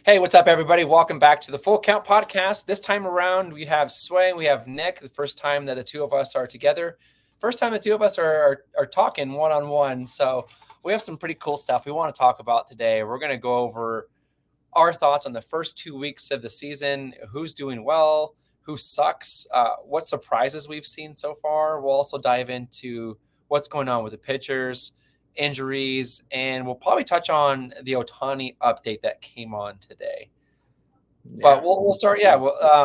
Hey, what's up, everybody? Welcome back to the Full Count Podcast. This time around, we have Sway, we have Nick. The first time that the two of us are together. First time the two of us are talking one-on-one. So we have some pretty cool stuff we want to talk about today. We're going to go over our thoughts on the first 2 weeks of the season, who's doing well, who sucks, what surprises we've seen so far. We'll also dive into what's going on with the pitchers, injuries, and we'll probably touch on the Ohtani update that came on today. Yeah. But we'll start. Yeah,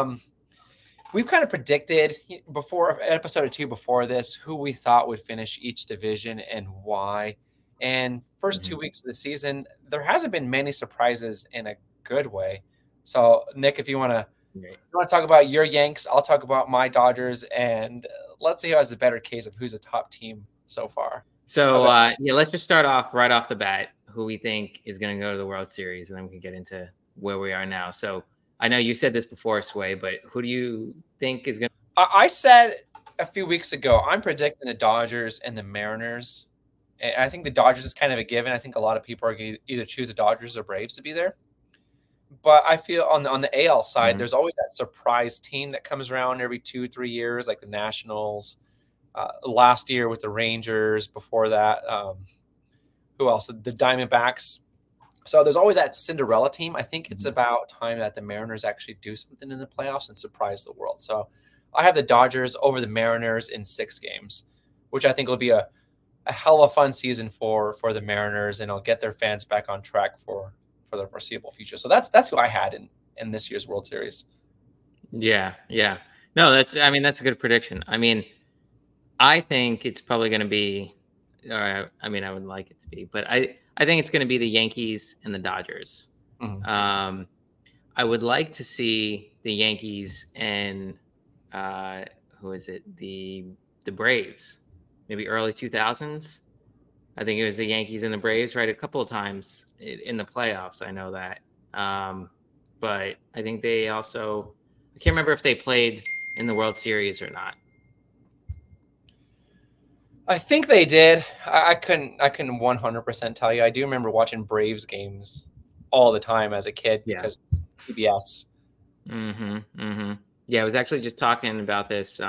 we've kind of predicted before episode 2 before this who we thought would finish each division and why. And first 2 weeks of the season, there hasn't been many surprises in a good way. So, Nick, if you want to talk about your Yanks, I'll talk about my Dodgers, and let's see who has the better case of who's a top team so far. So, let's just start off right off the bat, who we think is going to go to the World Series, and then we can get into where we are now. So I know you said this before, Sway, but who do you think is going to – I said a few weeks ago, I'm predicting the Dodgers and the Mariners. And I think the Dodgers is kind of a given. I think a lot of people are going to either choose the Dodgers or Braves to be there. But I feel on the AL side, there's always that surprise team that comes around every 2-3 years, like the Nationals. Last year with the Rangers, before that, who else? The Diamondbacks. So there's always that Cinderella team. I think it's about time that the Mariners actually do something in the playoffs and surprise the world. So I have the Dodgers over the Mariners in 6 games, which I think will be a hell of a fun season for the Mariners, and it'll get their fans back on track for the foreseeable future. So that's who I had in this year's World Series. Yeah. No, that's a good prediction. I mean, I think it's probably going to be, I would like it to be, but I think it's going to be the Yankees and the Dodgers. I would like to see the Yankees and who is it? The Braves, maybe early 2000s. I think it was the Yankees and the Braves, right? A couple of times in the playoffs. I know that. But I think they also, I can't remember if they played in the World Series or not. I think they did. I couldn't 100% tell you. I do remember watching Braves games all the time as a kid because of TBS. Yeah, I was actually just talking about this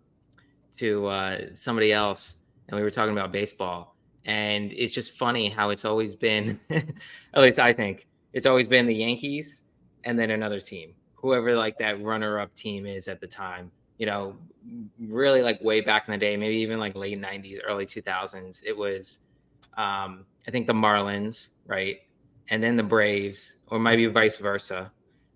to somebody else, and we were talking about baseball. And it's just funny how it's always been, at least I think, it's always been the Yankees and then another team, whoever like that runner-up team is at the time. You know, really like way back in the day, maybe even like late 90s, early 2000s, it was, I think the Marlins, right? And then the Braves, or maybe vice versa.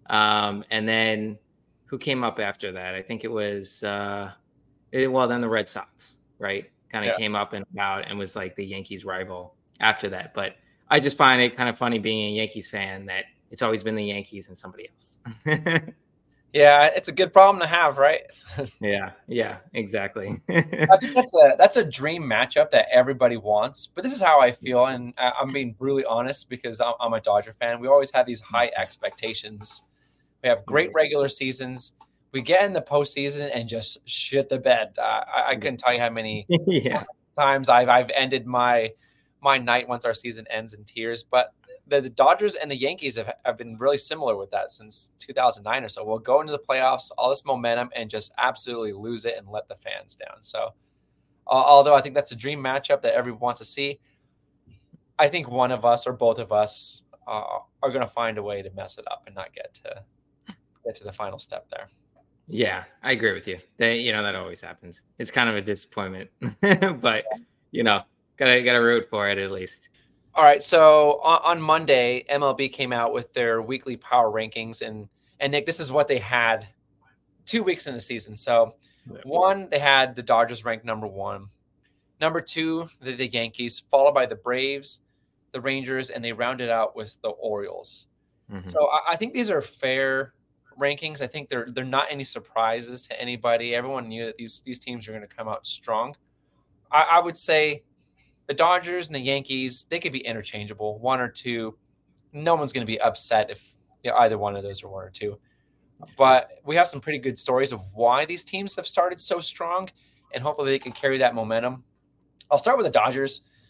And then who came up after that? I think it was, then the Red Sox, right? Kind of came up and out and was like the Yankees rival after that. But I just find it kind of funny being a Yankees fan that it's always been the Yankees and somebody else. Yeah, it's a good problem to have, right? Yeah, exactly. I think that's a dream matchup that everybody wants. But this is how I feel, and I'm being brutally honest because I'm a Dodger fan. We always have these high expectations. We have great regular seasons. We get in the postseason and just shit the bed. I couldn't tell you how many times I've ended my night once our season ends in tears. But the Dodgers and the Yankees have been really similar with that since 2009 or so. We'll go into the playoffs, all this momentum, and just absolutely lose it and let the fans down. So although I think that's a dream matchup that everyone wants to see, I think one of us or both of us are going to find a way to mess it up and not get to the final step there. Yeah, I agree with you. That always happens. It's kind of a disappointment, but gotta root for it at least. All right, so on Monday, MLB came out with their weekly power rankings, and Nick, this is what they had 2 weeks in the season. So, 1, they had the Dodgers ranked number 1, number 2, the Yankees, followed by the Braves, the Rangers, and they rounded out with the Orioles. So I think these are fair rankings. I think they're not any surprises to anybody. Everyone knew that these teams are going to come out strong. I would say the Dodgers and the Yankees, they could be interchangeable, 1 or 2. No one's going to be upset if either one of those are 1 or 2. But we have some pretty good stories of why these teams have started so strong, and hopefully they can carry that momentum. I'll start with the Dodgers.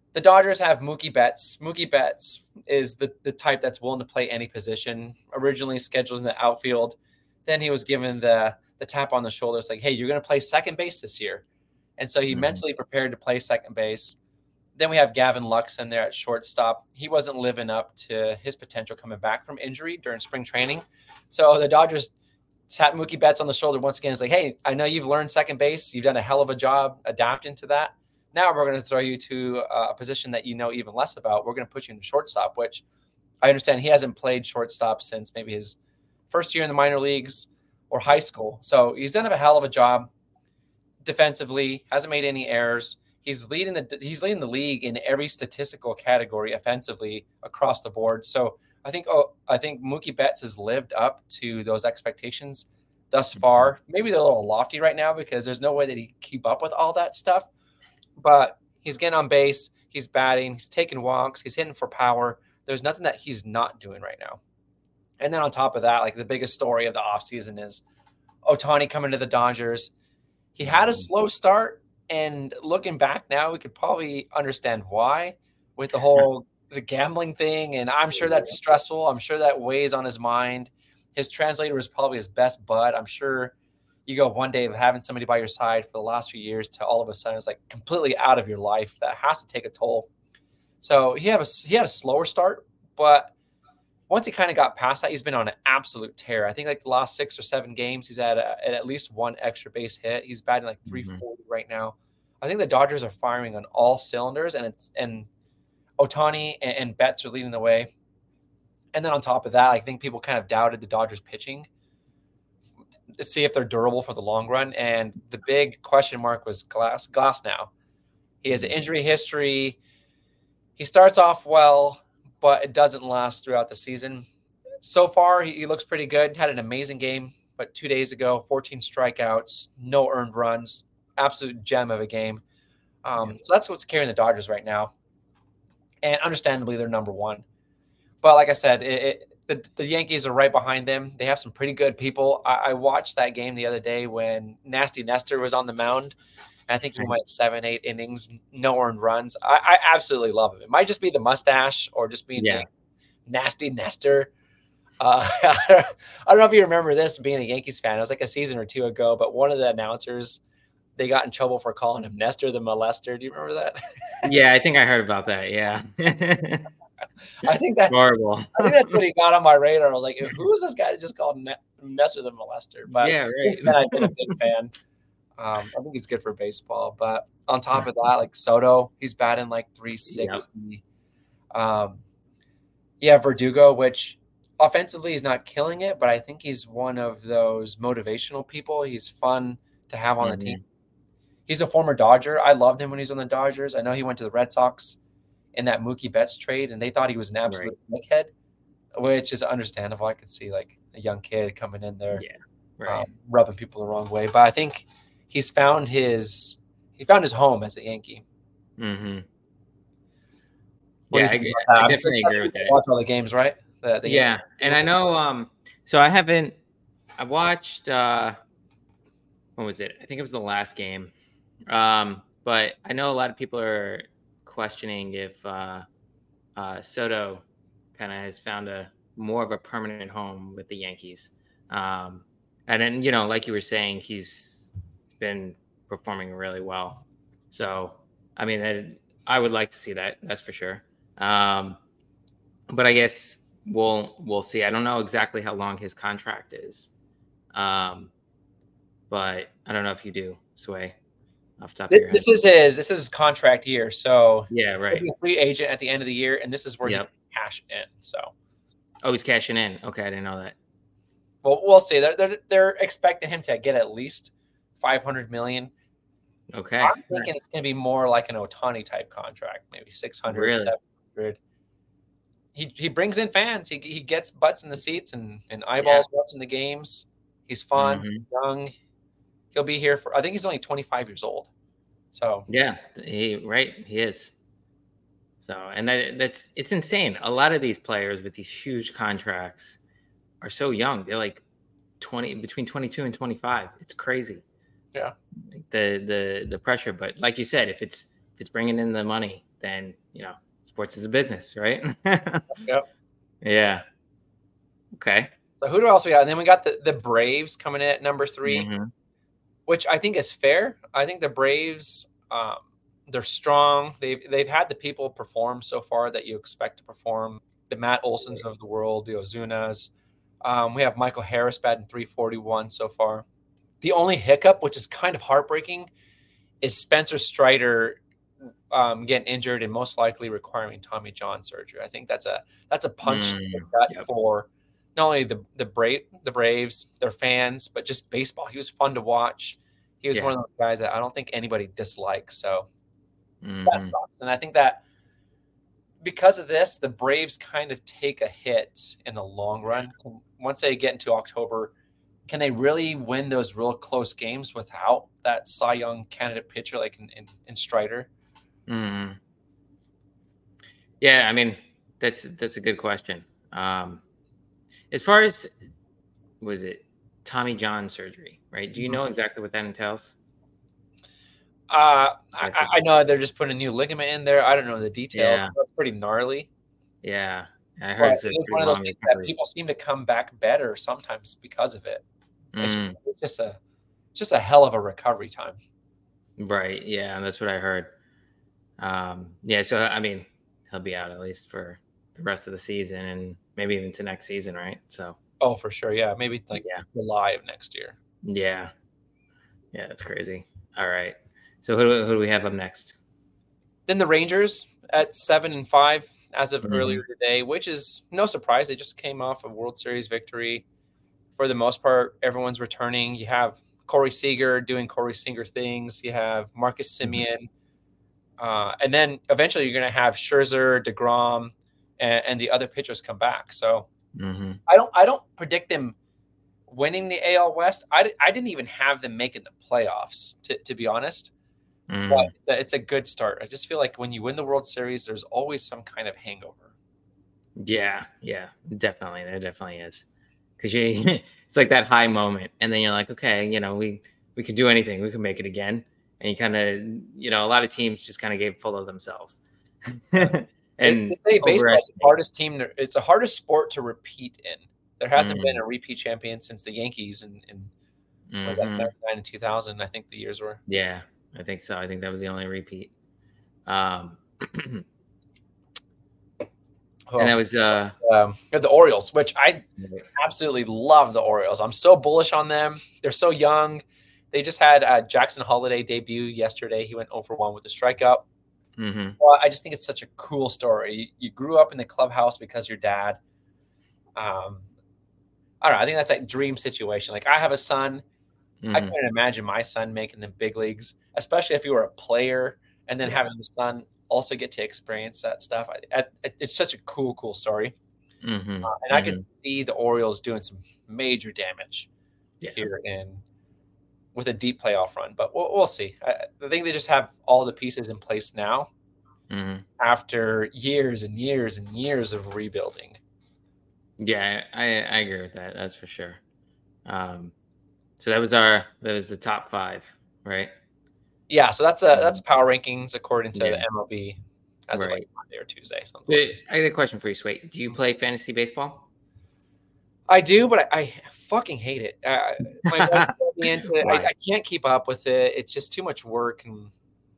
The Dodgers have Mookie Betts. Mookie Betts is the type that's willing to play any position. Originally scheduled in the outfield, then he was given the tap on the shoulder. It's like, hey, you're going to play second base this year, and so he mentally prepared to play second base. Then we have Gavin Lux in there at shortstop. He wasn't living up to his potential coming back from injury during spring training, so the Dodgers tapped Mookie Betts on the shoulder once again. It's like, hey, I know you've learned second base. You've done a hell of a job adapting to that. Now we're going to throw you to a position that you know even less about. We're going to put you in shortstop, which I understand he hasn't played shortstop since maybe his first year in the minor leagues or high school. So he's done a hell of a job defensively, hasn't made any errors. He's leading the league in every statistical category offensively across the board. So I think Mookie Betts has lived up to those expectations thus far. Maybe they're a little lofty right now because there's no way that he can keep up with all that stuff. But he's getting on base. He's batting. He's taking walks. He's hitting for power. There's nothing that he's not doing right now. And then on top of that, like the biggest story of the offseason is Ohtani coming to the Dodgers. He had a slow start, and looking back now, we could probably understand why with the gambling thing. And I'm sure that's stressful. I'm sure that weighs on his mind. His translator was probably his best bud. I'm sure you go one day of having somebody by your side for the last few years to all of a sudden it's like completely out of your life. That has to take a toll. So he had a slower start, but once he kind of got past that, he's been on an absolute tear. I think like the last 6 or 7 games, he's had at least one extra base hit. He's batting like 340 right now. I think the Dodgers are firing on all cylinders, and Ohtani and Betts are leading the way. And then on top of that, I think people kind of doubted the Dodgers pitching to see if they're durable for the long run. And the big question mark was Glasnow. He has an injury history. He starts off well, but it doesn't last throughout the season. So far, he looks pretty good. Had an amazing game, but 2 days ago, 14 strikeouts, no earned runs, absolute gem of a game. So that's what's carrying the Dodgers right now. And understandably, they're number one. But like I said, the Yankees are right behind them. They have some pretty good people. I watched that game the other day when Nasty Nestor was on the mound. And I think he went 7-8 innings, no earned runs. I absolutely love him. It might just be the mustache or just being Nasty Nestor. I don't know if you remember this being a Yankees fan. It was like a season or 2 ago, but one of the announcers, they got in trouble for calling him Nestor the Molester. Do you remember that? Yeah, I think I heard about that. Yeah. I think that's horrible. I think that's what he got on my radar. I was like, who is this guy that just called Nestor the Molester? But yeah, right. Since then, I've been a big fan. I think he's good for baseball. But on top of that, like Soto, he's batting like 360. Verdugo, which offensively is not killing it, but I think he's one of those motivational people. He's fun to have on the team. He's a former Dodger. I loved him when he was on the Dodgers. I know he went to the Red Sox in that Mookie Betts trade, and they thought he was an absolute dickhead, which is understandable. I could see like a young kid coming in there, rubbing people the wrong way. But I think he's found his home as a Yankee. Mm-hmm. Yeah, I definitely agree with that. Watch all the games, right? And I know. So I watched. What was it? I think it was the last game. But I know a lot of people are questioning if Soto kind of has found more of a permanent home with the Yankees. And then, like you were saying, he's been performing really well. So, I mean, I would like to see that. That's for sure. But I guess we'll see. I don't know exactly how long his contract is. But I don't know if you do, Sway. Off the top of your head. This is his contract year. So yeah, right. He'll be a free agent at the end of the year, and this is where he can cash in. So, he's cashing in. Okay, I didn't know that. Well, we'll see. They're expecting him to get at least $500 million. Okay, I'm thinking it's going to be more like an Ohtani type contract, maybe 600, really? 700. He brings in fans. He gets butts in the seats and eyeballs watching the games. He's fun, young. He'll be here I think he's only 25 years old. So yeah, he is. So, and it's insane. A lot of these players with these huge contracts are so young. They're like between 22 and 25. It's crazy. Yeah. The pressure, but like you said, if it's bringing in the money, then sports is a business, right? Yep. Yeah. Okay. So who else we got? And then we got the Braves coming in at number 3, Mm-hmm. which I think is fair. I think the Braves, they're strong. They've had the people perform so far that you expect to perform. The Matt Olsons of the world, the Ozunas. We have Michael Harris batting .341 so far. The only hiccup, which is kind of heartbreaking, is Spencer Strider getting injured and most likely requiring Tommy John surgery. I think that's a punch in the gut for not only the Braves, their fans, but just baseball. He was fun to watch. He was one of those guys that I don't think anybody dislikes. So that sucks. And I think that because of this, the Braves kind of take a hit in the long run. Once they get into October, can they really win those real close games without that Cy Young candidate pitcher like in Strider? Mm-hmm. Yeah, I mean, that's a good question. As far as, was it Tommy John surgery, right? Do you know exactly what that entails? I know they're just putting a new ligament in there. I don't know the details. Yeah. That's pretty gnarly. Yeah, I heard it's one of those things that people seem to come back better sometimes because of it. It's just a hell of a recovery time. Right. Yeah, that's what I heard. Yeah, so I mean, he'll be out at least for the rest of the season and maybe even to next season, right? So. Oh, for sure. Yeah, maybe July of next year. Yeah. Yeah, that's crazy. All right. So who do we have up next? Then the Rangers at 7-5 as of earlier today, which is no surprise. They just came off a World Series victory. For the most part, everyone's returning. You have Corey Seager doing Corey Seager things. You have Marcus Semien. And then eventually you're going to have Scherzer, DeGrom, and the other pitchers come back. So I don't predict them winning the AL West. I didn't even have them making the playoffs, to be honest. But it's a good start. I just feel like when you win the World Series, there's always some kind of hangover. Yeah, definitely. There definitely is. Because it's like that high moment. And then you're like, okay, we could do anything. We could make it again. And you kind of, a lot of teams just kind of get full of themselves. And they say baseball is the hardest team. It's the hardest sport to repeat in. There hasn't been a repeat champion since the Yankees in was that 99 and 2000, I think the years were. Yeah, I think so. I think that was the only repeat. And that was the Orioles, which I absolutely love the Orioles. I'm so bullish on them. They're so young. They just had Jackson Holiday debut yesterday. He went 0-for-1 with a strikeout. Well, I just think it's such a cool story. You grew up in the clubhouse because your dad. I don't know. I think that's like dream situation. Like I have a son. I couldn't imagine my son making the big leagues, especially if you were a player and then having your son also get to experience that stuff. It's such a cool story. And I can see the Orioles doing some major damage here with a deep playoff run, but we'll see. I think they just have all the pieces in place now after years and years and years of rebuilding. Yeah, I agree with that. That's for sure. So that was the top 5, right? Yeah, so that's power rankings according to the MLB as of like Monday or Tuesday. I got a question for you, Sway. Do you play fantasy baseball? I do, but I fucking hate it. My wife put me into it. I can't keep up with it. It's just too much work, and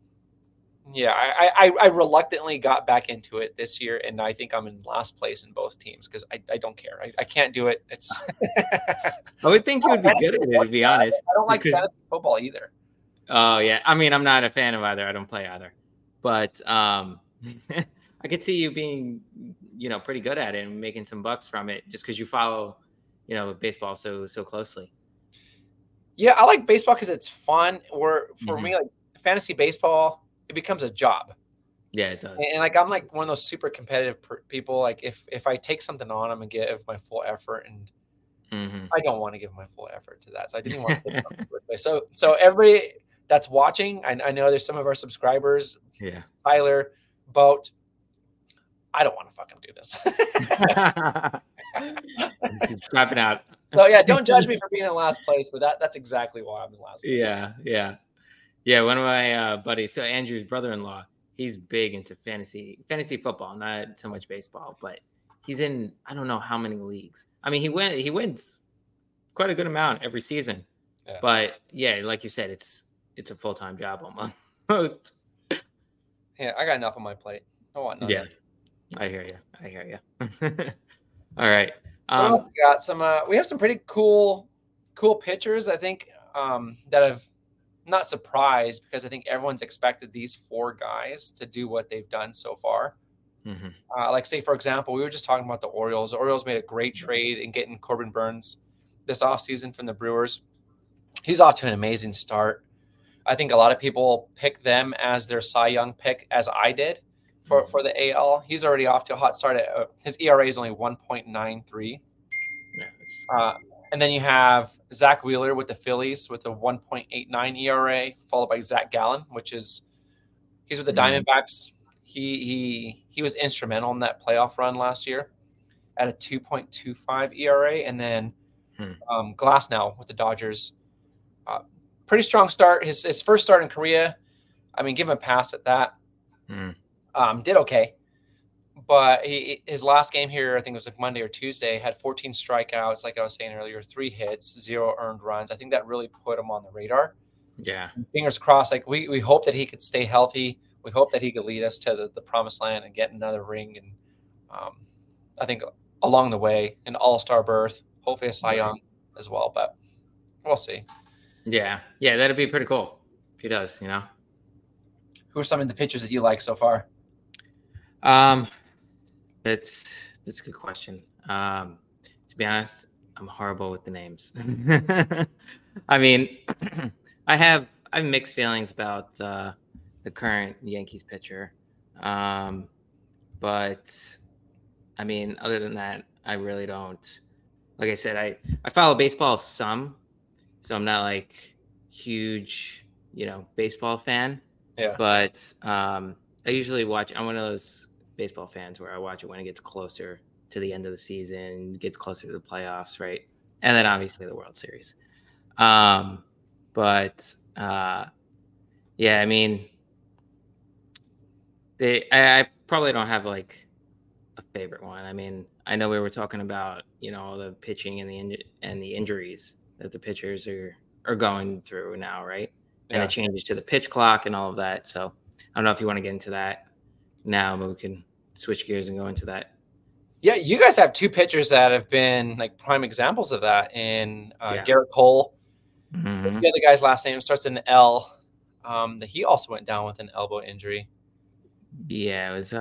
I reluctantly got back into it this year, and I think I'm in last place in both teams because I don't care. I can't do it. It's. I would think you would be good at it, to be honest. I don't like fantasy football either. Oh yeah, I mean, I'm not a fan of either. I don't play either, but I could see you being, pretty good at it and making some bucks from it, just because you follow, baseball so closely. Yeah, I like baseball because it's fun. Or for me, like fantasy baseball, it becomes a job. Yeah, it does. And like I'm like one of those super competitive people. Like if I take something on, I'm gonna give my full effort, and I don't want to give my full effort to that. So I didn't want to take it on my birthday. So every that's watching, I know there's some of our subscribers. Yeah, Tyler, Boat. I don't want to fucking do this. Just clapping out. So yeah, don't judge me for being in last place, but that's exactly why I'm in last place. Yeah. One of my buddies, so Andrew's brother-in-law, he's big into fantasy football, not so much baseball, but he's in I don't know how many leagues. I mean, he wins quite a good amount every season. Yeah. But yeah, like you said, it's a full-time job almost. Yeah, I got enough on my plate. I want none. Yeah, I hear you. All right. So what else we got? We have some pretty cool pitchers. I think that have not surprised because I think everyone's expected these 4 guys to do what they've done so far. Like say for example, we were just talking about the Orioles. The Orioles made a great trade in getting Corbin Burns this offseason from the Brewers. He's off to an amazing start. I think a lot of people pick them as their Cy Young pick, as I did for the AL. He's already off to a hot start. His ERA is only 1.93. And then you have Zach Wheeler with the Phillies with a 1.89 ERA, followed by Zach Gallen, he's with the Diamondbacks. He was instrumental in that playoff run last year at a 2.25 ERA. And then Glasnow with the Dodgers. Pretty strong start. His first start in Korea. I mean, give him a pass at that. Did okay. But his last game here, I think it was like Monday or Tuesday, had 14 strikeouts, like I was saying earlier, 3 hits, 0 earned runs. I think that really put him on the radar. Yeah. And fingers crossed. Like we hope that he could stay healthy. We hope that he could lead us to the promised land and get another ring. And I think along the way, an all-star berth, hopefully a Cy Young as well. But we'll see. Yeah, that'd be pretty cool if he does. Who are some of the pitchers that you like so far? That's a good question. To be honest, I'm horrible with the names. I mean, I have mixed feelings about the current Yankees pitcher, but I mean, other than that, I really don't. Like I said, I follow baseball some, so I'm not like huge, baseball fan. Yeah. But I usually watch. I'm one of those baseball fans where I watch it when it gets closer to the end of the season, gets closer to the playoffs, right? And then obviously the World Series. Yeah, I mean, I probably don't have like a favorite one. I mean, I know we were talking about all the pitching and the injuries that the pitchers are going through now, right? Yeah. And it changes to the pitch clock and all of that. So I don't know if you want to get into that now, but we can switch gears and go into that. Yeah, you guys have 2 pitchers that have been like prime examples of that in Garrett Cole. The other guy's last name starts with an L. That he also went down with an elbow injury. Yeah, it was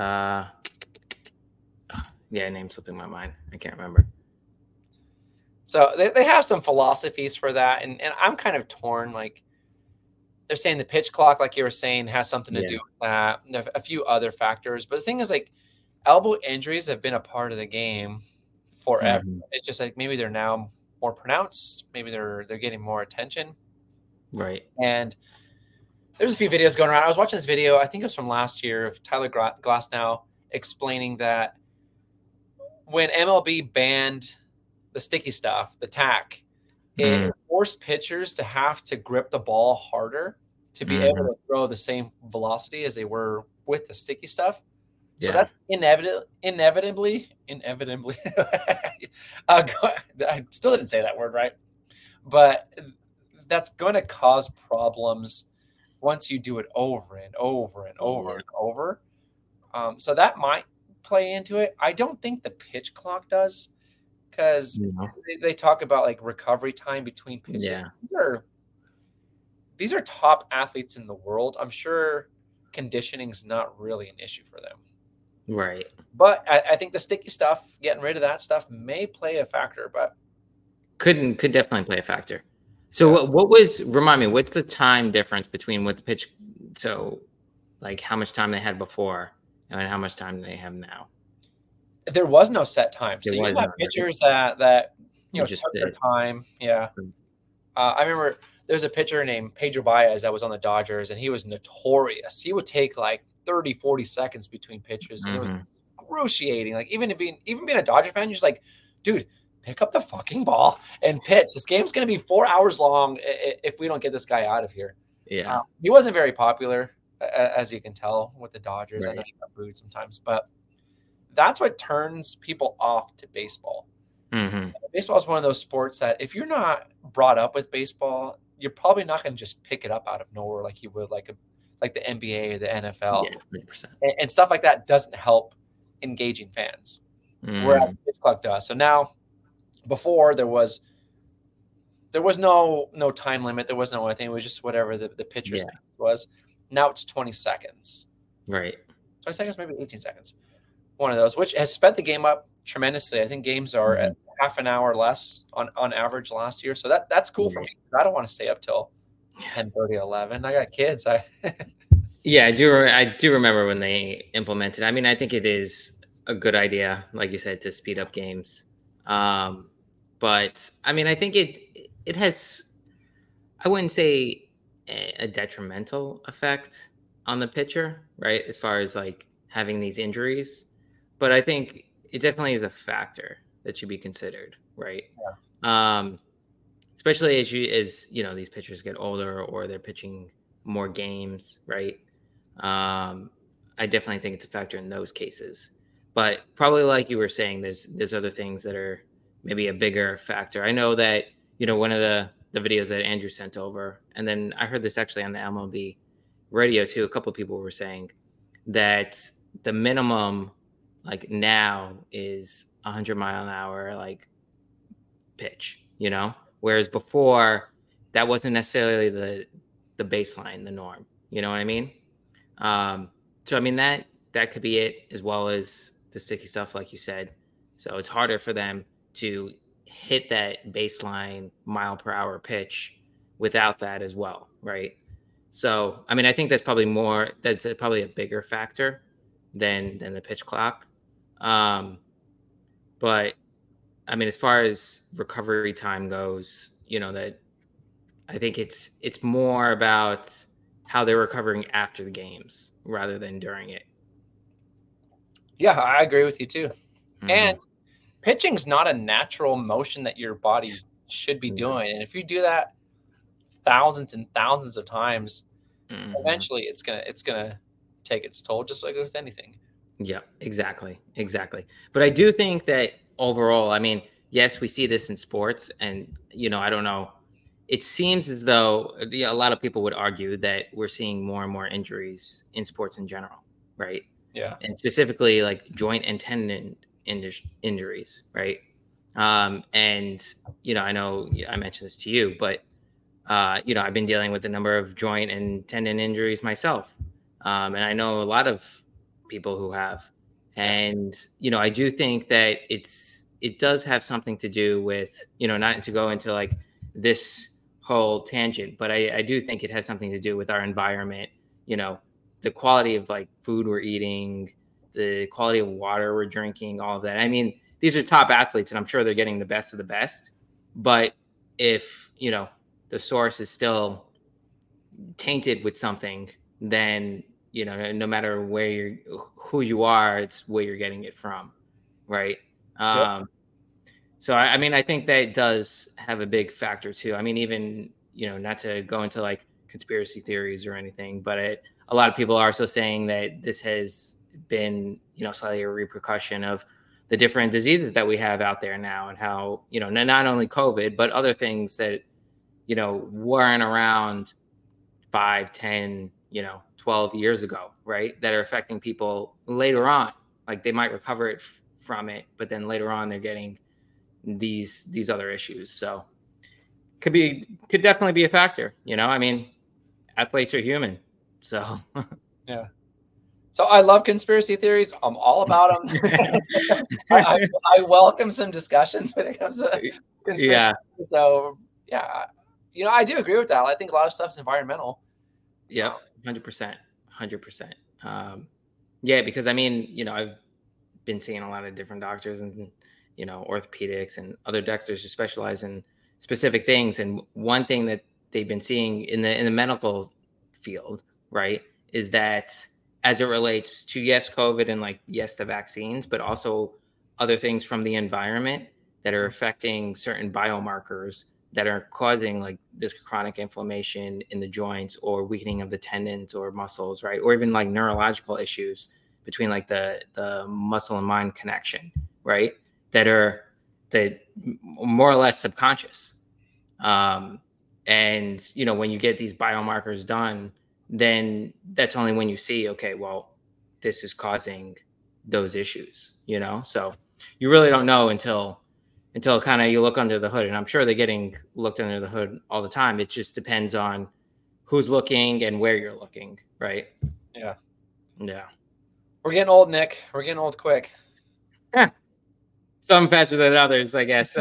name slipping my mind. I can't remember. So they have some philosophies for that, and I'm kind of torn. Like they're saying the pitch clock, like you were saying, has something to do with that. A few other factors, but the thing is, like, elbow injuries have been a part of the game forever. It's just like maybe they're now more pronounced. Maybe they're getting more attention. Right. And there's a few videos going around. I was watching this video, I think it was from last year, of Tyler Glasnow explaining that when MLB banned the sticky stuff, the tack, it forced pitchers to have to grip the ball harder to be able to throw the same velocity as they were with the sticky stuff. So that's inevitably. I still didn't say that word right, but that's going to cause problems once you do it over and over and over and over. So that might play into it. I don't think the pitch clock does, because they talk about like recovery time between pitches. Yeah. These are top athletes in the world. I'm sure conditioning is not really an issue for them. Right. But I think the sticky stuff, getting rid of that stuff, may play a factor, but could definitely play a factor. So remind me, what's the time difference between what the pitch, so like how much time they had before and how much time they have now? There was no set time. So you have pitchers that took their time. Yeah. I remember there's a pitcher named Pedro Baez that was on the Dodgers, and he was notorious. He would take like 30, 40 seconds between pitches. And it was excruciating. Like even being a Dodger fan, you're just like, dude, pick up the fucking ball and pitch. This game's going to be 4 hours long if we don't get this guy out of here. Yeah. He wasn't very popular. as you can tell with the Dodgers. I know Right. he got booed sometimes, but that's what turns people off to baseball. Hmm. Baseball is one of those sports that if you're not brought up with baseball, you're probably not going to just pick it up out of nowhere like you would like the NBA or the NFL. Yeah, 100%. And stuff like that doesn't help engaging fans, whereas Pitch Clock does. So now, before there was no time limit, there was no anything. It was just whatever the pitcher's Yeah. speed was. Now it's 20 seconds, Right. 20 seconds, maybe 18 seconds. One of those, which has sped the game up tremendously. I think games are at half an hour less on average last year. So that's cool for me. I don't want to stay up till 10:30, 11. I got kids. Yeah, I do remember when they implemented. I mean, I think it is a good idea, like you said, to speed up games. But I mean, I think it has, I wouldn't say a detrimental effect on the pitcher, right? As far as like having these injuries, but I think it definitely is a factor that should be considered, right? Especially as you know, these pitchers get older or they're pitching more games, right? I definitely think it's a factor in those cases, but probably like you were saying, there's other things that are maybe a bigger factor. I know that, you know, one of the videos that Andrew sent over, and then I heard this actually on the MLB radio too. A couple of people were saying that the minimum like now is 100-mile-an-hour like pitch, you know, whereas before that wasn't necessarily the baseline, the norm. You know what I mean? So I mean that could be it, as well as the sticky stuff, like you said. So it's harder for them to hit that baseline mile per hour pitch without that as well, right? So I mean, I think that's probably probably a bigger factor than the pitch clock. But I mean, as far as recovery time goes, you know, that I think it's more about how they're recovering after the games rather than during it. Yeah, I agree with you too. Mm-hmm. And pitching's not a natural motion that your body should be doing. And if you do that thousands and thousands of times, eventually it's gonna take its toll, just like with anything. Yeah, exactly. But I do think that overall, I mean, yes, we see this in sports, and you know, I don't know. It seems as though a lot of people would argue that we're seeing more and more injuries in sports in general, right? Yeah. And specifically like joint and tendon injuries, right? And, you know, I know I mentioned this to you, but, you know, I've been dealing with a number of joint and tendon injuries myself. And I know a lot of people who have. And, you know, I do think that it does have something to do with, you know, not to go into like this whole tangent, but I do think it has something to do with our environment, you know, the quality of like food we're eating, the quality of water we're drinking, all of that. I mean, these are top athletes and I'm sure they're getting the best of the best, but if, you know, the source is still tainted with something, then, you know, no matter who you are, it's where you're getting it from. Right. Yep. So, I mean, I think that does have a big factor too. I mean, even, you know, not to go into like conspiracy theories or anything, but a lot of people are also saying that this has been, you know, slightly a repercussion of the different diseases that we have out there now, and how, you know, not only COVID, but other things that, you know, weren't around 5, 10, you know, 12 years ago, right? That are affecting people later on. Like they might recover it from it, but then later on they're getting these other issues. So could definitely be a factor, you know. I mean, athletes are human. So yeah. So I love conspiracy theories. I'm all about them. I welcome some discussions when it comes to conspiracy. Yeah. So yeah, you know, I do agree with that. I think a lot of stuff's environmental. Yeah, 100%. Yeah, because I mean, you know, I've been seeing a lot of different doctors and, you know, orthopedics and other doctors who specialize in specific things. And one thing that they've been seeing in the medical field, right, is that as it relates to, yes, COVID and like, yes, the vaccines, but also other things from the environment that are affecting certain biomarkers that are causing like this chronic inflammation in the joints or weakening of the tendons or muscles, right? Or even like neurological issues between like the muscle and mind connection, right? That more or less subconscious. And, you know, when you get these biomarkers done, then that's only when you see, okay, well, this is causing those issues, you know? So you really don't know until kind of you look under the hood. And I'm sure they're getting looked under the hood all the time. It just depends on who's looking and where you're looking, right? Yeah. Yeah. We're getting old, Nick. We're getting old quick. Some faster than others, I guess.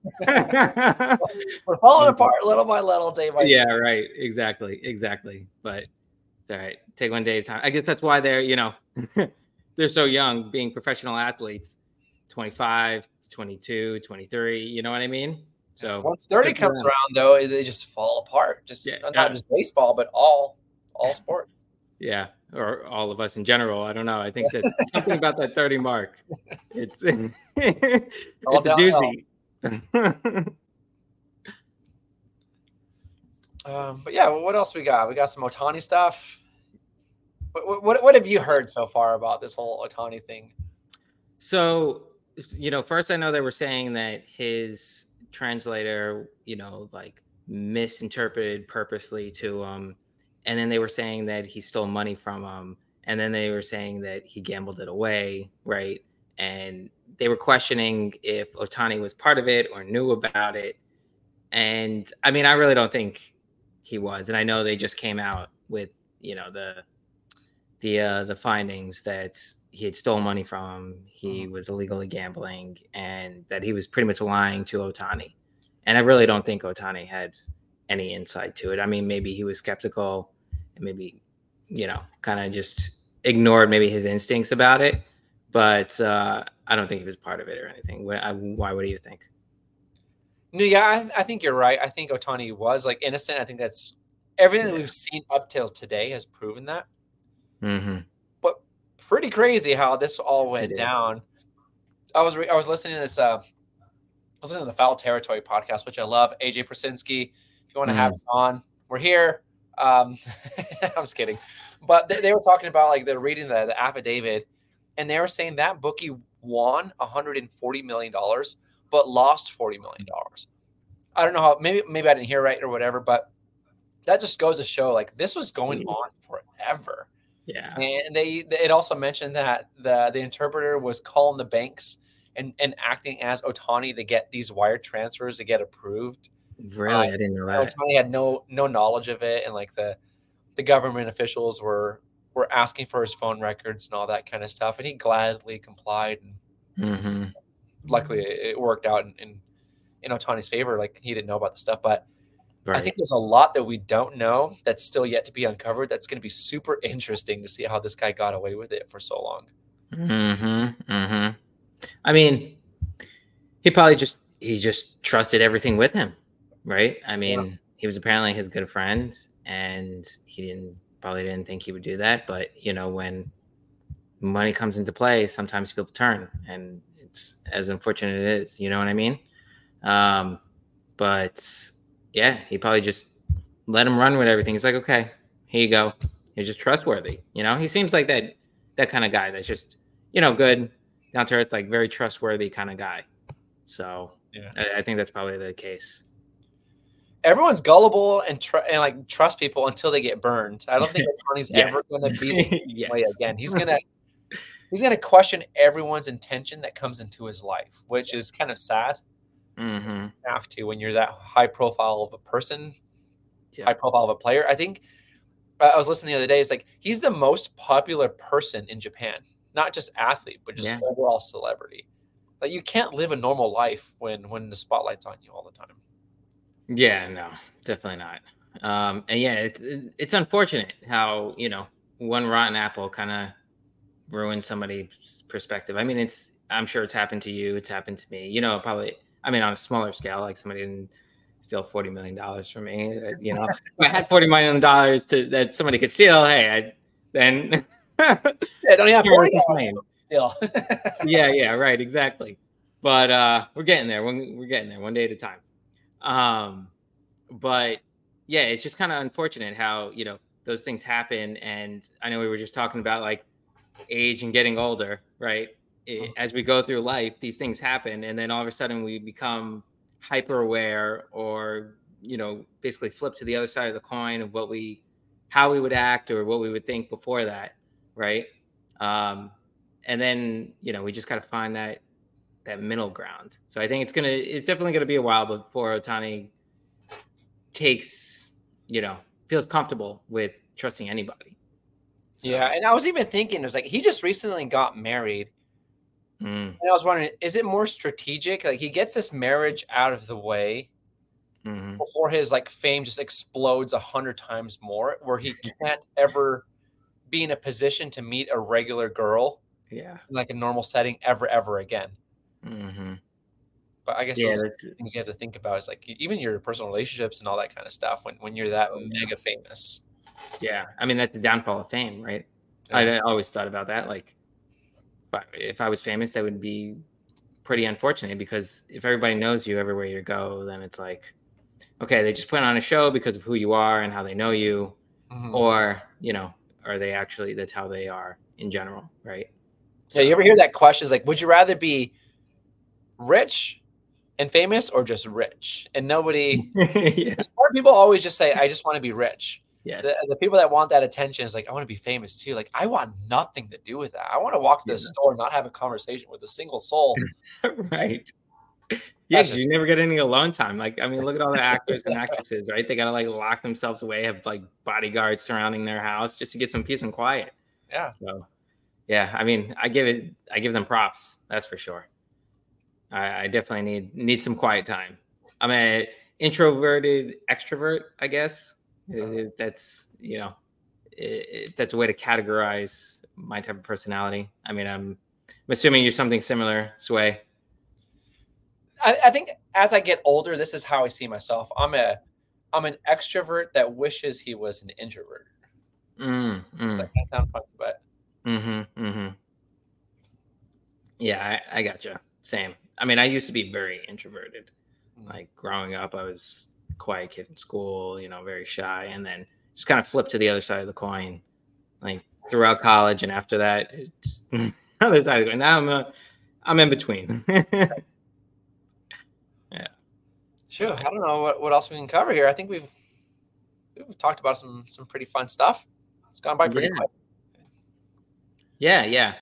We're falling apart little by little, day by day. Yeah, right. Exactly. But all right, take one day at a time. I guess that's why they're, you know, they're so young, being professional athletes, 25, 22, 23, you know what I mean? So once 30 comes around, though, they just fall apart. Not just baseball, but all sports. Yeah, or all of us in general. I don't know. I think that something about that 30 mark. It's a doozy. But yeah, what else we got? We got some Ohtani stuff. What have you heard so far about this whole Ohtani thing? So, you know, first I know they were saying that his translator, you know, like misinterpreted purposely to and then they were saying that he stole money from him, and then they were saying that he gambled it away, right? And they were questioning if Ohtani was part of it or knew about it. And I mean, I really don't think he was. And I know they just came out with, you know, the findings that he had stolen money from him, he was illegally gambling, and that he was pretty much lying to Ohtani. And I really don't think Ohtani had any insight to it. I mean, maybe he was skeptical and maybe, you know, kind of just ignored maybe his instincts about it. But I don't think he was part of it or anything. Why? What do you think? No, yeah, I think you're right. I think Ohtani was like innocent. I think that's everything that we've seen up till today has proven that. Mm-hmm. But pretty crazy how this all went down. I was listening to this. I was listening to the Foul Territory podcast, which I love. AJ Prasinski. If you want to have us on, we're here. I'm just kidding, but they were talking about like they're reading the affidavit, and they were saying that bookie won $140 million, but lost $40 million. I don't know how. Maybe I didn't hear right or whatever, but that just goes to show like this was going on forever. Yeah, and it also mentioned that the interpreter was calling the banks and acting as Ohtani to get these wire transfers to get approved. Really, I didn't know that. Ohtani had no knowledge of it, and like the government officials were asking for his phone records and all that kind of stuff, and he gladly complied. And luckily, it worked out in Ohtani's favor. Like he didn't know about the stuff, but I think there's a lot that we don't know that's still yet to be uncovered. That's going to be super interesting to see how this guy got away with it for so long. I mean, he just trusted everything with him, right? I mean, he was apparently his good friend, and he probably didn't think he would do that. But you know, when money comes into play, sometimes people turn, and it's as unfortunate as it is. You know what I mean? But yeah, he probably just let him run with everything. He's like, okay, here you go. He's just trustworthy. You know, he seems like that kind of guy that's just, you know, good, down to earth, like very trustworthy kind of guy. So yeah, I think that's probably the case. Everyone's gullible and like trust people until they get burned. I don't think Ohtani's ever going to be the same way again. He's gonna question everyone's intention that comes into his life, which is kind of sad. You have to when you're that high profile of a person, high profile of a player. I think I was listening the other day. It's like he's the most popular person in Japan, not just athlete, but just overall celebrity. Like you can't live a normal life when the spotlight's on you all the time. Yeah, no, definitely not. And yeah, it's unfortunate how, you know, one rotten apple kind of ruins somebody's perspective. I mean, I'm sure it's happened to you. It's happened to me. You know, probably. I mean, on a smaller scale, like somebody didn't steal $40 million from me. You know, if I had $40 million that somebody could steal, hey, then don't even have $40 still. yeah, right, exactly. But we're getting there. We're getting there one day at a time. But yeah, it's just kind of unfortunate how, you know, those things happen. And I know we were just talking about like age and getting older, right? As we go through life, these things happen, and then all of a sudden we become hyper aware, or, you know, basically flip to the other side of the coin of how we would act or what we would think before that, right? And then, you know, we just got to find that middle ground. So I think it's definitely gonna be a while before Otani feels comfortable with trusting anybody. So. Yeah, and I was even thinking, it was like he just recently got married. And I was wondering, is it more strategic? Like he gets this marriage out of the way before his like fame just explodes 100 times more, where he can't ever be in a position to meet a regular girl, in like a normal setting ever again. But I guess those things you have to think about is like even your personal relationships and all that kind of stuff when you're that mega famous. Yeah, I mean that's the downfall of fame, right? Yeah. I always thought about that. Like, if I was famous, that would be pretty unfortunate, because if everybody knows you everywhere you go, then it's like, okay, they just put on a show because of who you are and how they know you, or, you know, are they actually, that's how they are in general, right? So, yeah, you ever hear that question? Is like, would you rather be rich and famous or just rich? And nobody, smart people always just say, I just want to be rich. Yes. The people that want that attention is like, I want to be famous too. Like, I want nothing to do with that. I want to walk to the store and not have a conversation with a single soul. Right. Yeah, you never get any alone time. Like, I mean, look at all the actors and actresses, right? They got to like lock themselves away, have like bodyguards surrounding their house just to get some peace and quiet. Yeah. So, yeah, I mean, I give them props. That's for sure. I definitely need some quiet time. I'm an introverted extrovert, I guess. That's, you know, that's a way to categorize my type of personality. I mean, I'm assuming you're something similar, Sway. I think as I get older, this is how I see myself. I'm an extrovert that wishes he was an introvert. That kind of sound funny, but yeah, I gotcha. Same. I mean, I used to be very introverted. Like growing up, I was a quiet kid in school, you know, very shy, and then just kind of flipped to the other side of the coin, like throughout college, and after that, just other side of the coin. Now I'm in between. Yeah. Sure. I don't know what else we can cover here. I think we've talked about some pretty fun stuff. It's gone by pretty quick. Yeah.